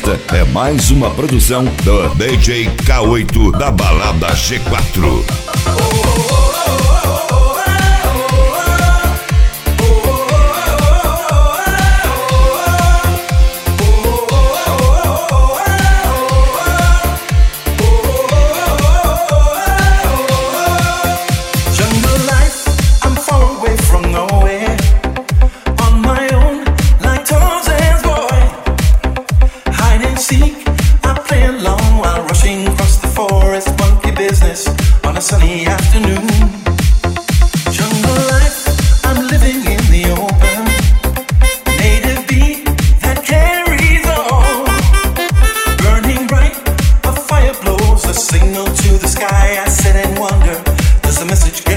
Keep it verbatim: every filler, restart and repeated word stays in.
Esta é mais uma produção do D J K oito da Balada G quatro. Sunny afternoon, jungle life, I'm living in the open, native beat that carries on, burning bright, a fire blows a signal to the sky. I sit and wonder, does the message